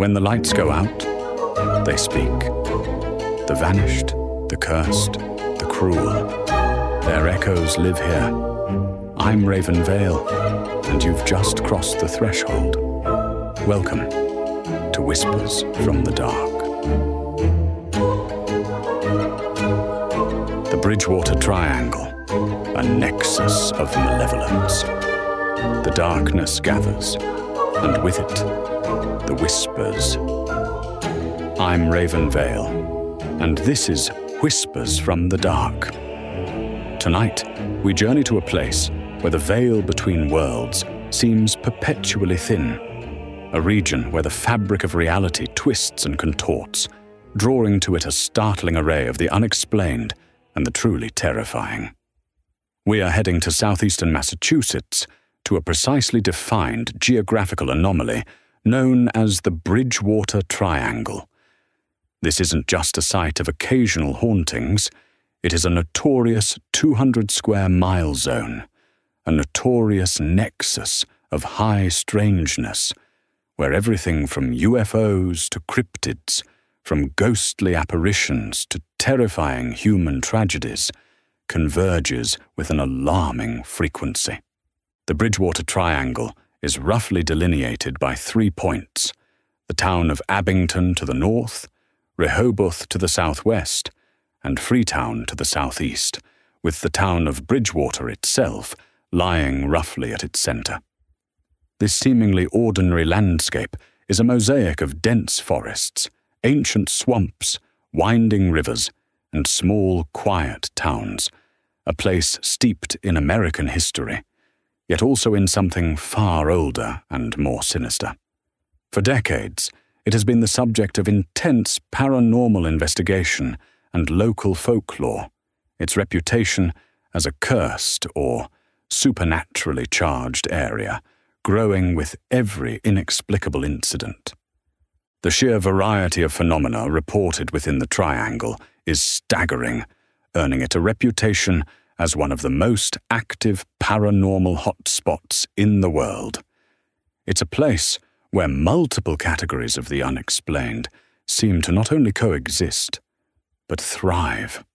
when the lights go out, they speak. The vanished, the cursed, the cruel, their echoes live here. I'm Raven Vale, and you've just crossed the threshold. Welcome to Whispers from the Dark. The Bridgewater Triangle, a nexus of malevolence. The darkness gathers, and with it, the whispers. I'm Raven Vale, and this is Whispers from the Dark. Tonight, we journey to a place where the veil between worlds seems perpetually thin, a region where the fabric of reality twists and contorts, drawing to it a startling array of the unexplained and the truly terrifying. We are heading to southeastern Massachusetts, to a precisely defined geographical anomaly known as the Bridgewater Triangle. This isn't just a site of occasional hauntings, it is a notorious 200-square-mile zone, a notorious nexus of high strangeness, where everything from UFOs to cryptids, from ghostly apparitions to terrifying human tragedies, converges with an alarming frequency. The Bridgewater Triangle is roughly delineated by 3 points: the town of Abington to the north, Rehoboth to the southwest, and Freetown to the southeast, with the town of Bridgewater itself lying roughly at its center. This seemingly ordinary landscape is a mosaic of dense forests, ancient swamps, winding rivers, and small, quiet towns, a place steeped in American history, yet also in something far older and more sinister. For decades, it has been the subject of intense paranormal investigation and local folklore, its reputation as a cursed or supernaturally charged area, growing with every inexplicable incident. The sheer variety of phenomena reported within the Triangle is staggering, earning it a reputation as one of the most active paranormal hotspots in the world. It's a place where multiple categories of the unexplained seem to not only coexist, but thrive.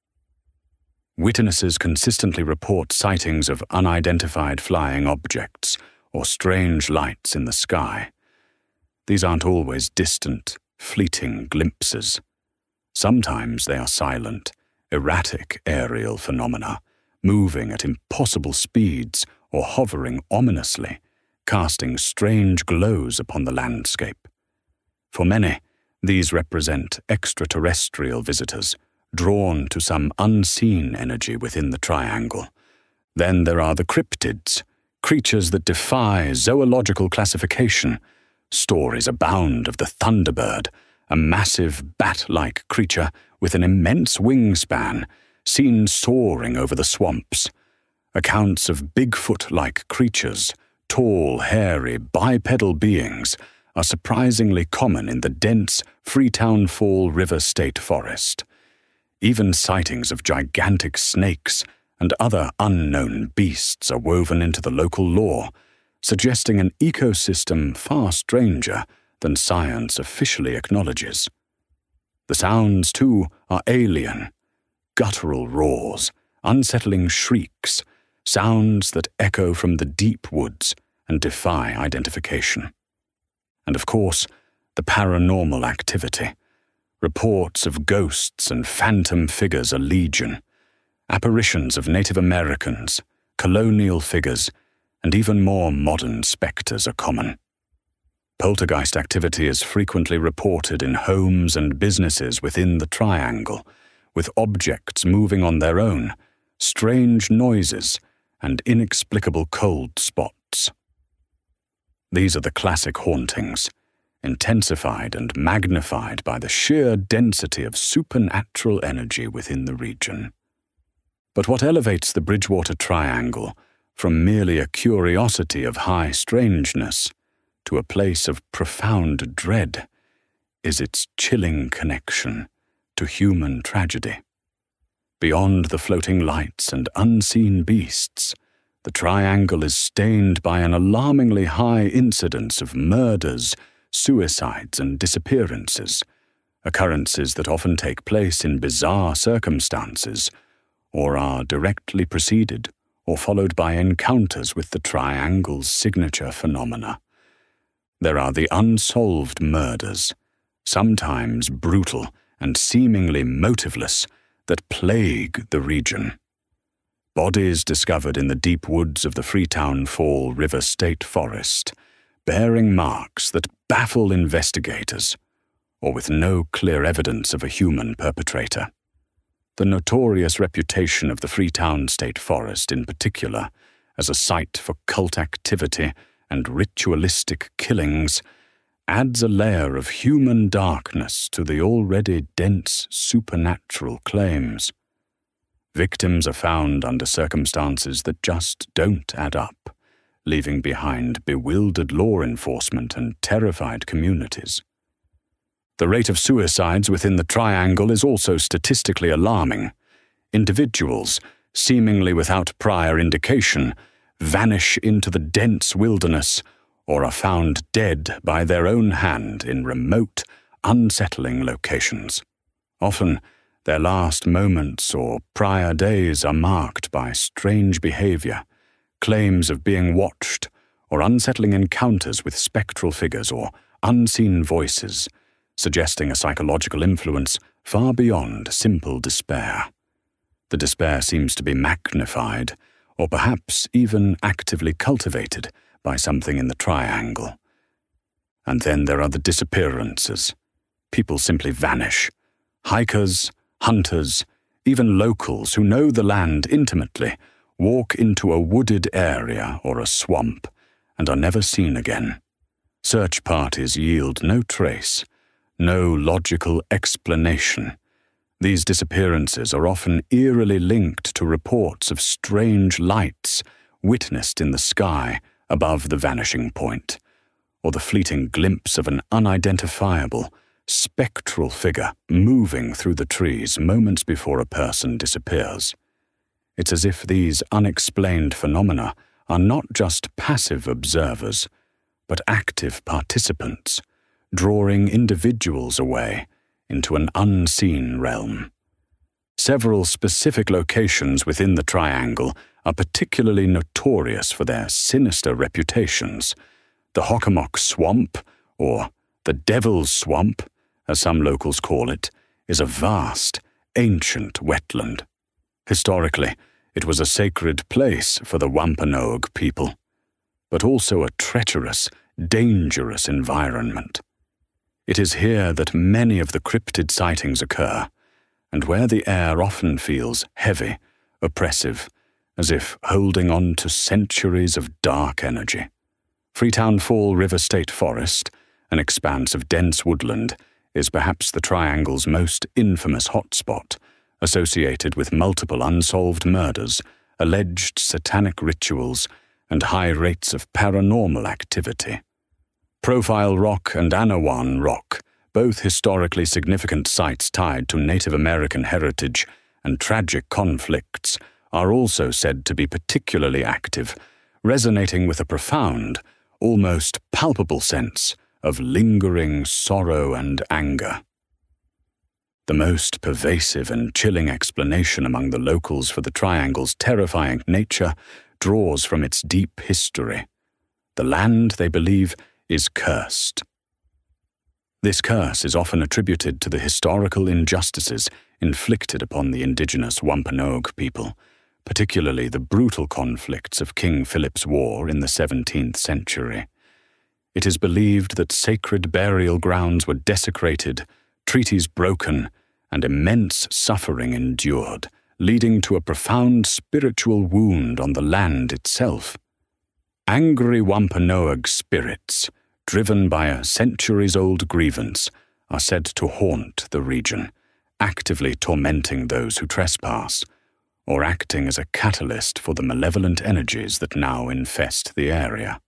Witnesses consistently report sightings of unidentified flying objects or strange lights in the sky. These aren't always distant, fleeting glimpses. Sometimes they are silent, erratic aerial phenomena, moving at impossible speeds or hovering ominously, casting strange glows upon the landscape. For many, these represent extraterrestrial visitors, drawn to some unseen energy within the Triangle. Then there are the cryptids, creatures that defy zoological classification. Stories abound of the Thunderbird, a massive bat-like creature with an immense wingspan, seen soaring over the swamps. Accounts of Bigfoot-like creatures, tall, hairy, bipedal beings, are surprisingly common in the dense Freetown Fall River State Forest. Even sightings of gigantic snakes and other unknown beasts are woven into the local lore, suggesting an ecosystem far stranger than science officially acknowledges. The sounds, too, are alien. Guttural roars, unsettling shrieks, sounds that echo from the deep woods and defy identification. And of course, the paranormal activity. Reports of ghosts and phantom figures are legion. Apparitions of Native Americans, colonial figures, and even more modern specters are common. Poltergeist activity is frequently reported in homes and businesses within the Triangle, with objects moving on their own, strange noises, and inexplicable cold spots. These are the classic hauntings, intensified and magnified by the sheer density of supernatural energy within the region. But what elevates the Bridgewater Triangle from merely a curiosity of high strangeness to a place of profound dread is its chilling connection to human tragedy. Beyond the floating lights and unseen beasts, the Triangle is stained by an alarmingly high incidence of murders, suicides and disappearances, occurrences that often take place in bizarre circumstances or are directly preceded or followed by encounters with the triangle's signature phenomena. There are the unsolved murders, sometimes brutal and seemingly motiveless, that plague the region. Bodies discovered in the deep woods of the Freetown Fall River State Forest, bearing marks that baffle investigators, or with no clear evidence of a human perpetrator. The notorious reputation of the Freetown State Forest in particular, as a site for cult activity and ritualistic killings, adds a layer of human darkness to the already dense supernatural claims. Victims are found under circumstances that just don't add up, leaving behind bewildered law enforcement and terrified communities. The rate of suicides within the Triangle is also statistically alarming. Individuals, seemingly without prior indication, vanish into the dense wilderness or are found dead by their own hand in remote, unsettling locations. Often, their last moments or prior days are marked by strange behavior, claims of being watched, or unsettling encounters with spectral figures or unseen voices, suggesting a psychological influence far beyond simple despair. The despair seems to be magnified, or perhaps even actively cultivated by something in the Triangle. And then there are the disappearances. People simply vanish. Hikers, hunters, even locals who know the land intimately walk into a wooded area or a swamp and are never seen again. Search parties yield no trace, no logical explanation. These disappearances are often eerily linked to reports of strange lights witnessed in the sky above the vanishing point, or the fleeting glimpse of an unidentifiable, spectral figure moving through the trees moments before a person disappears. It's as if these unexplained phenomena are not just passive observers, but active participants, drawing individuals away into an unseen realm. Several specific locations within the Triangle are particularly notorious for their sinister reputations. The Hockomock Swamp, or the Devil's Swamp, as some locals call it, is a vast, ancient wetland. Historically, it was a sacred place for the Wampanoag people, but also a treacherous, dangerous environment. It is here that many of the cryptid sightings occur, and where the air often feels heavy, oppressive, as if holding on to centuries of dark energy. Freetown Fall River State Forest, an expanse of dense woodland, is perhaps the Triangle's most infamous hotspot, associated with multiple unsolved murders, alleged satanic rituals, and high rates of paranormal activity. Profile Rock and Anawan Rock, both historically significant sites tied to Native American heritage and tragic conflicts, are also said to be particularly active, resonating with a profound, almost palpable sense of lingering sorrow and anger. The most pervasive and chilling explanation among the locals for the Triangle's terrifying nature draws from its deep history. The land, they believe, is cursed. This curse is often attributed to the historical injustices inflicted upon the indigenous Wampanoag people, particularly the brutal conflicts of King Philip's War in the 17th century. It is believed that sacred burial grounds were desecrated, treaties broken, and immense suffering endured, leading to a profound spiritual wound on the land itself. Angry Wampanoag spirits, driven by a centuries-old grievance, are said to haunt the region, actively tormenting those who trespass, or acting as a catalyst for the malevolent energies that now infest the area.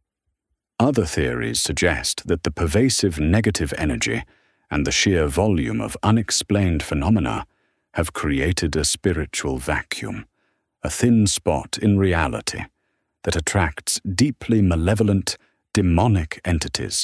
Other theories suggest that the pervasive negative energy and the sheer volume of unexplained phenomena have created a spiritual vacuum, a thin spot in reality that attracts deeply malevolent, demonic entities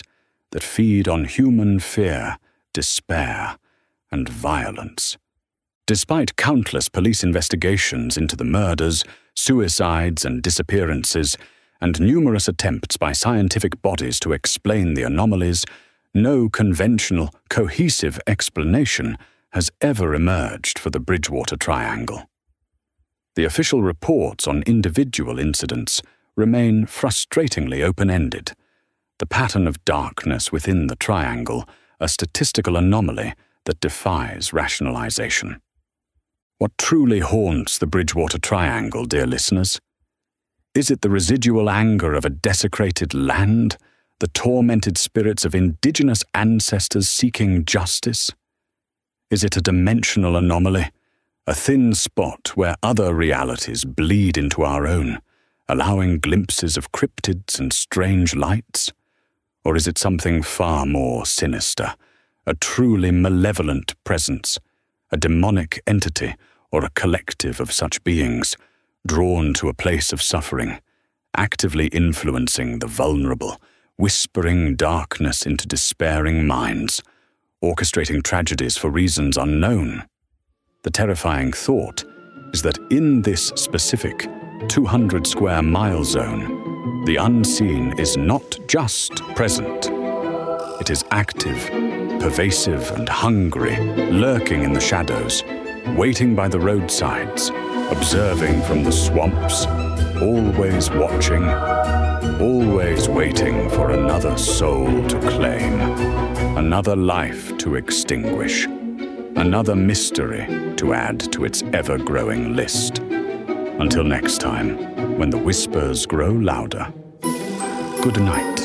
that feed on human fear, despair, and violence. Despite countless police investigations into the murders, suicides, and disappearances, and numerous attempts by scientific bodies to explain the anomalies, no conventional, cohesive explanation has ever emerged for the Bridgewater Triangle. The official reports on individual incidents remain frustratingly open-ended. The pattern of darkness within the triangle, a statistical anomaly that defies rationalization. What truly haunts the Bridgewater Triangle, dear listeners? Is it the residual anger of a desecrated land, the tormented spirits of indigenous ancestors seeking justice? Is it a dimensional anomaly, a thin spot where other realities bleed into our own, allowing glimpses of cryptids and strange lights? Or is it something far more sinister, a truly malevolent presence, a demonic entity, or a collective of such beings, drawn to a place of suffering, actively influencing the vulnerable, whispering darkness into despairing minds, orchestrating tragedies for reasons unknown? The terrifying thought is that in this specific 200 square mile zone, the unseen is not just present. It is active, pervasive, and hungry, lurking in the shadows, waiting by the roadsides, observing from the swamps, always watching, always waiting for another soul to claim, another life to extinguish, another mystery to add to its ever-growing list. Until next time, when the whispers grow louder, good night.